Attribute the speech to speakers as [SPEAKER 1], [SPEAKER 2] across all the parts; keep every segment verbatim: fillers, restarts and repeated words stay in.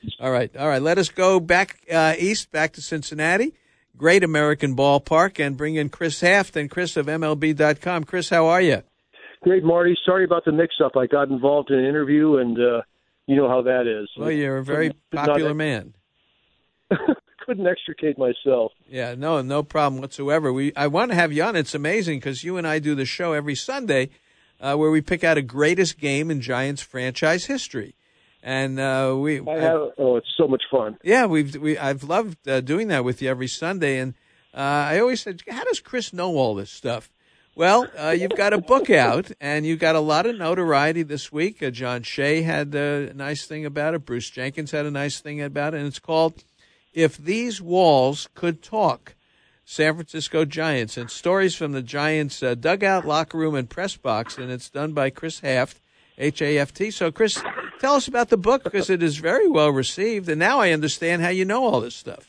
[SPEAKER 1] All right, all right. Let us go back uh, east, back to Cincinnati. Great American ballpark, and bring in Chris Haft and Chris of M L B dot com. Chris, how are you?
[SPEAKER 2] Great, Marty. Sorry about the mix-up. I got involved in an interview, and uh, you know how that is.
[SPEAKER 1] Well, you're a very
[SPEAKER 2] couldn't,
[SPEAKER 1] popular
[SPEAKER 2] not,
[SPEAKER 1] man.
[SPEAKER 2] Couldn't extricate myself.
[SPEAKER 1] Yeah, no, no problem whatsoever. We, I want to have you on. It's amazing because you and I do the show every Sunday uh, where we pick out a greatest game in Giants franchise history. And uh, we,
[SPEAKER 2] I have. Oh, it's so much fun.
[SPEAKER 1] Yeah, we've we I've loved uh, doing that with you every Sunday, and uh, I always said, how does Chris know all this stuff? Well, uh, you've got a book out, and you got a lot of notoriety this week. Uh, John Shea had a nice thing about it. Bruce Jenkins had a nice thing about it, and it's called "If These Walls Could Talk: San Francisco Giants," and stories from the Giants' uh, dugout, locker room, and press box. And it's done by Chris Haft, H A F T. So, Chris, tell us about the book because it is very well received, and now I understand how you know all this stuff.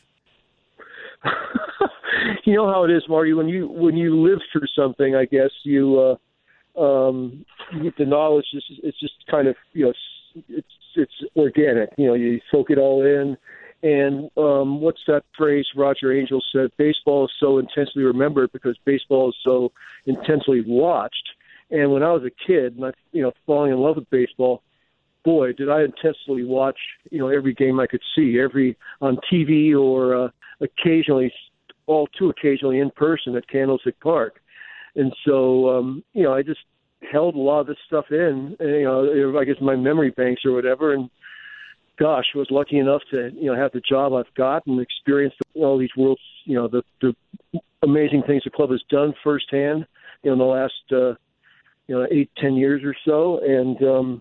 [SPEAKER 2] You know how it is, Marty. When you when you live through something, I guess you uh, um, you get the knowledge. It's, it's just kind of you know it's it's organic. You know, you soak it all in. And um, what's that phrase Roger Angel said? Baseball is so intensely remembered because baseball is so intensely watched. And when I was a kid, and I you know falling in love with baseball, boy, did I intensely watch you know every game I could see, every on T V or uh, occasionally. all too occasionally in person at Candlestick Park. And so, um, you know, I just held a lot of this stuff in, and, you know, I guess my memory banks or whatever. And gosh, was lucky enough to, you know, have the job I've got and experience all these worlds, you know, the, the amazing things the club has done firsthand, you know, in the last, uh, you know, eight, ten years or so. And, um,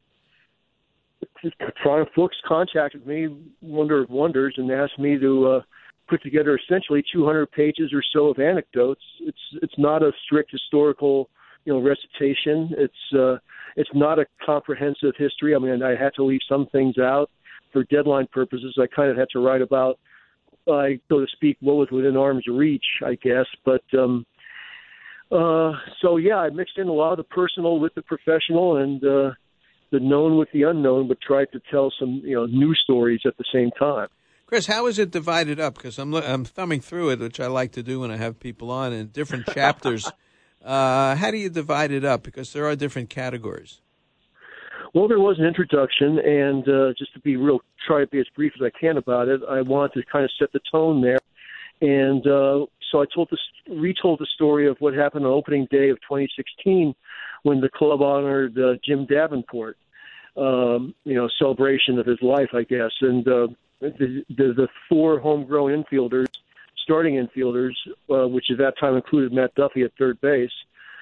[SPEAKER 2] Triumph Books contacted me, wonder of wonders, and asked me to, uh, put together essentially two hundred pages or so of anecdotes. It's it's not a strict historical, you know, recitation. It's uh, it's not a comprehensive history. I mean, I had to leave some things out for deadline purposes. I kind of had to write about, uh, so to speak, what was within arm's reach, I guess. But um, uh, so yeah, I mixed in a lot of the personal with the professional and uh, the known with the unknown, but tried to tell some you know new stories at the same time.
[SPEAKER 1] Chris, how is it divided up? Because I'm I'm thumbing through it, which I like to do when I have people on in different chapters. Uh, how do you divide it up? Because there are different categories.
[SPEAKER 2] Well, there was an introduction, and uh, just to be real, try to be as brief as I can about it. I wanted to kind of set the tone there, and uh, so I told this, retold the story of what happened on opening day of twenty sixteen, when the club honored uh, Jim Davenport. Um, you know, celebration of his life, I guess, and. Uh, The, the, the four homegrown infielders, starting infielders, uh, which at that time included Matt Duffy at third base,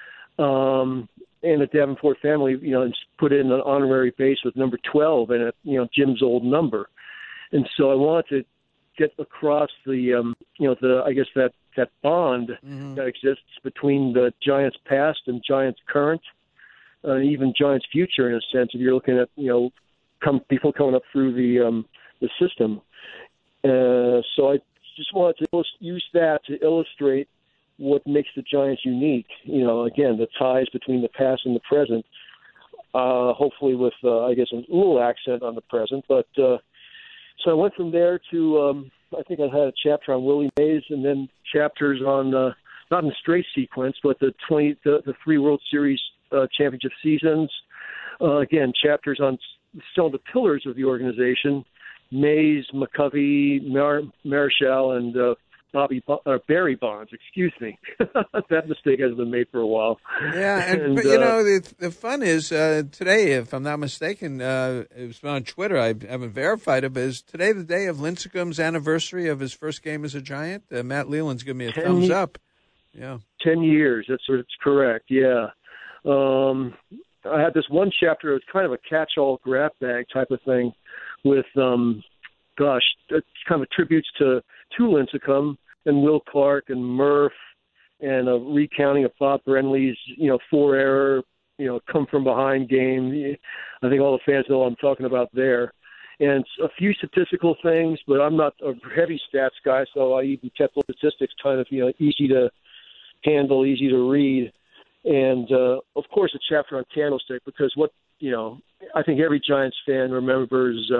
[SPEAKER 2] um, and the Davenport family, you know, put in an honorary base with number twelve and it, you know, Jim's old number. And so I wanted to get across the, um, you know, the I guess that that bond mm-hmm. that exists between the Giants' past and Giants' current, uh, even Giants' future in a sense. If you're looking at, you know, come people coming up through the um, the system. Uh, so I just wanted to use that to illustrate what makes the Giants unique. You know, again, the ties between the past and the present, uh, hopefully with, uh, I guess, a little accent on the present. But uh, so I went from there to, um, I think I had a chapter on Willie Mays and then chapters on, uh, not in straight sequence, but the twenty, the, the three World Series uh, championship seasons. Uh, again, chapters on still the pillars of the organization, Mays, McCovey, Mar- Marichal, and uh, Bobby Bo- uh, Barry Bonds. Excuse me, that mistake has been made for a while.
[SPEAKER 1] Yeah, and, and but, you uh, know the the fun is uh, today, if I'm not mistaken, uh, it was on Twitter. I haven't verified it, but is today the day of Lincecum's anniversary of his first game as a Giant? Uh, Matt Leland's giving me a ten, thumbs up. Yeah,
[SPEAKER 2] ten years. That's it's correct. Yeah. Um, I had this one chapter. It was kind of a catch-all grab bag type of thing. With, um, gosh, it's kind of tributes to, to Lincecum and Will Clark and Murph and a recounting of Bob Brenly's, you know, four-error, you know, come-from-behind game. I think all the fans know what I'm talking about there. And a few statistical things, but I'm not a heavy stats guy, so I even kept the statistics kind of, you know, easy to handle, easy to read. And, uh, of course, a chapter on Candlestick, because what, you know, I think every Giants fan remembers uh,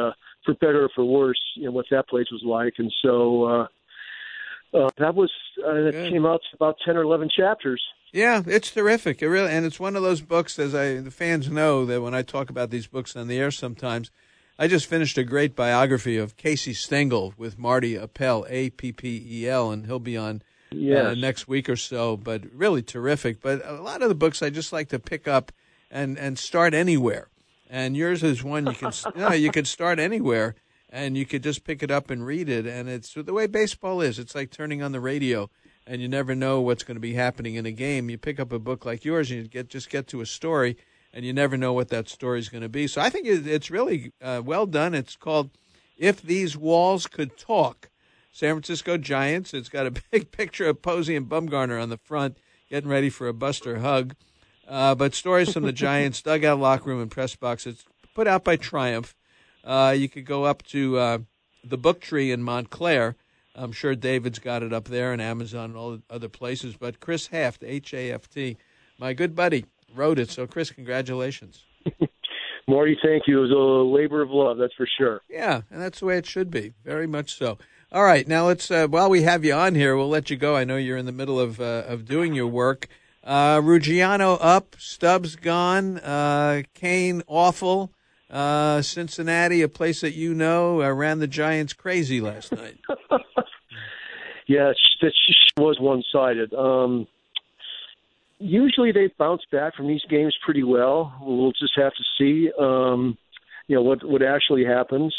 [SPEAKER 2] for better or for worse, you know, what that place was like. And so uh, uh, that was uh, that
[SPEAKER 1] Good.
[SPEAKER 2] came out to about ten or eleven chapters.
[SPEAKER 1] Yeah, it's terrific. It really, and it's one of those books, as I the fans know, that when I talk about these books on the air sometimes, I just finished a great biography of Casey Stengel with Marty Appel, A P P E L, and he'll be on
[SPEAKER 2] Yes.
[SPEAKER 1] uh, next week or so, but really terrific. But a lot of the books I just like to pick up and, and start anywhere. And yours is one you can you, know, you could start anywhere, and you could just pick it up and read it. And it's the way baseball is. It's like turning on the radio, and you never know what's going to be happening in a game. You pick up a book like yours, and you get just get to a story, and you never know what that story is going to be. So I think it's really uh, well done. It's called If These Walls Could Talk. San Francisco Giants. It's got a big picture of Posey and Bumgarner on the front, getting ready for a Buster hug. Uh, but stories from the Giants, dugout, locker room, and press box. It's put out by Triumph. Uh, you could go up to uh, the Book Tree in Montclair. I'm sure David's got it up there, and Amazon and all the other places. But Chris Haft, H A F T, my good buddy, wrote it. So, Chris, congratulations.
[SPEAKER 2] Marty, thank you. It was a labor of love, that's for sure.
[SPEAKER 1] Yeah, and that's the way it should be. Very much so. All right, now let's. Uh, while we have you on here, we'll let you go. I know you're in the middle of uh, of doing your work. Uh, Ruggiano up, Stubbs gone, uh, Kane awful, uh, Cincinnati, a place that you know, uh, ran the Giants crazy last night.
[SPEAKER 2] Yeah, that was one-sided. Um, usually they bounce back from these games pretty well. We'll just have to see, um, you know, what what actually happens.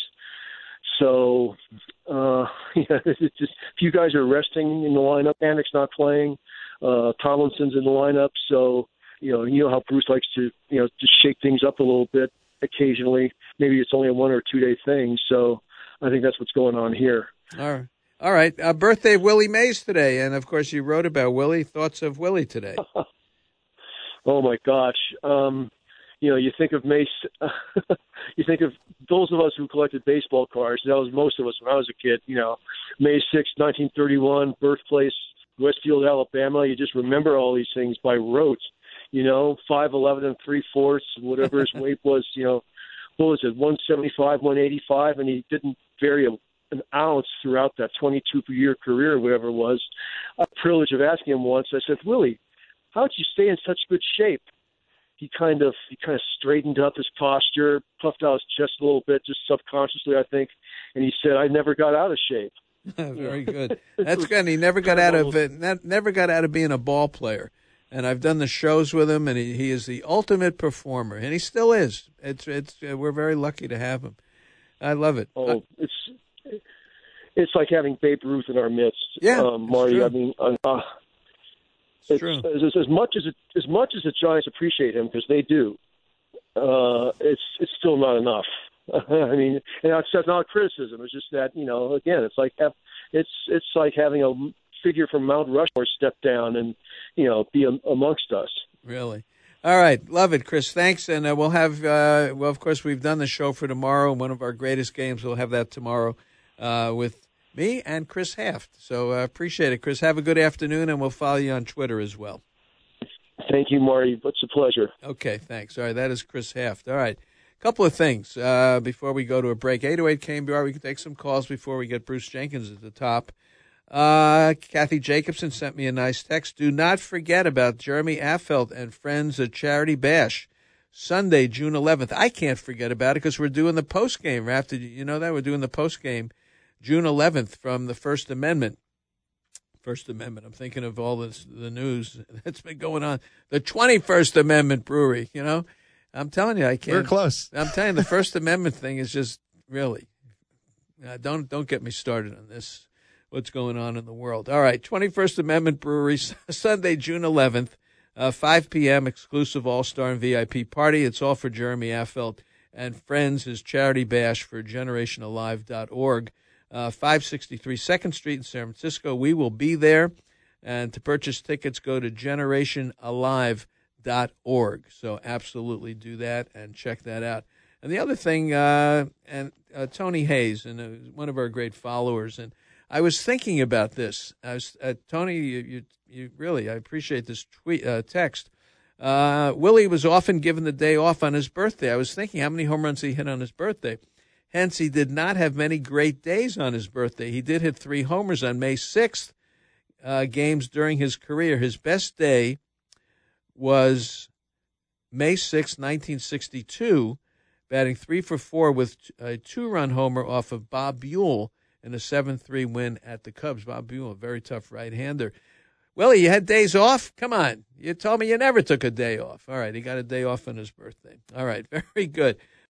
[SPEAKER 2] So, uh, yeah, it's just a few guys are resting in the lineup. Panic's not playing. Uh, Tomlinson's in the lineup. So, you know, you know how Bruce likes to, you know, just shake things up a little bit occasionally. Maybe it's only a one or two day thing. So I think that's what's going on here.
[SPEAKER 1] All right. All right. Uh, birthday of Willie Mays today. And, of course, you wrote about Willie. Thoughts of Willie today?
[SPEAKER 2] Oh, my gosh. Um, you know, you think of Mace, you think of those of us who collected baseball cards. That was most of us when I was a kid. You know, May sixth, nineteen thirty-one, birthplace, Westfield, Alabama. You just remember all these things by rote. You know, five eleven and three fourths, whatever his weight was. You know, what was it, one seventy-five, one eighty-five, and he didn't vary a, an ounce throughout that twenty-two year career, or whatever it was. I had the privilege of asking him once. I said, Willie, how did you stay in such good shape? He kind of he kind of straightened up his posture, puffed out his chest a little bit, just subconsciously, I think, and he said, "I never got out of shape."
[SPEAKER 1] Very good. That's good. And he never got out of it. Never got out of being a ball player. And I've done the shows with him, and he, he is the ultimate performer, and he still is. It's it's uh, we're very lucky to have him. I love it.
[SPEAKER 2] Oh,
[SPEAKER 1] uh,
[SPEAKER 2] it's it's like having Babe Ruth in our midst.
[SPEAKER 1] Yeah,
[SPEAKER 2] um, Marty.
[SPEAKER 1] true.
[SPEAKER 2] I mean, uh,
[SPEAKER 1] it's,
[SPEAKER 2] it's
[SPEAKER 1] true.
[SPEAKER 2] As, as much as it, as much as the Giants appreciate him, because they do. Uh, it's it's still not enough. I mean, and it's not criticism. It's just that, you know, again, it's like it's it's like having a figure from Mount Rushmore step down and, you know, be am- amongst us.
[SPEAKER 1] Really. All right. Love it, Chris. Thanks. And uh, we'll have, uh, well, of course, we've done the show for tomorrow. One of our greatest games. We'll have that tomorrow uh, with me and Chris Haft. So I uh, appreciate it, Chris. Have a good afternoon, and we'll follow you on Twitter as well.
[SPEAKER 2] Thank you, Marty. It's a pleasure.
[SPEAKER 1] Okay. Thanks. All right. That is Chris Haft. All right. Couple of things uh, before we go to a break. eight oh eight K M B R. We can take some calls before we get Bruce Jenkins at the top. Uh, Kathy Jacobson sent me a nice text. Do not forget about Jeremy Affeldt and friends at Charity Bash, Sunday, June eleventh. I can't forget about it because we're doing the post game. After you know that we're doing the post game, June eleventh from the First Amendment. First Amendment. I'm thinking of all this the news that's been going on. The twenty-first Amendment Brewery. You know, I'm telling you, I can't.
[SPEAKER 3] We're close.
[SPEAKER 1] I'm telling you, the First Amendment thing is just really. Uh, don't don't get me started on this. What's going on in the world. All right, twenty-first Amendment Brewery, Sunday, June eleventh, uh, five p.m., exclusive All-Star and V I P party. It's all for Jeremy Affeldt and friends, his charity bash for generation alive dot org, uh, five sixty-three second Street in San Francisco. We will be there, and to purchase tickets, go to generation alive dot org. So absolutely do that and check that out. And the other thing, uh, and uh, Tony Hayes, and uh, one of our great followers, and I was thinking about this. I was, uh, Tony, you, you, you really, I appreciate this tweet, uh, text. Uh, Willie was often given the day off on his birthday. I was thinking how many home runs he hit on his birthday. Hence, he did not have many great days on his birthday. He did hit three homers on May sixth uh, games during his career. His best day was May sixth, nineteen sixty-two, batting three for four with a two-run homer off of Bob Buell in a seven three win at the Cubs. Bob Buell, a very tough right-hander. Willie, you had days off? Come on. You told me you never took a day off. All right, he got a day off on his birthday. All right, very good.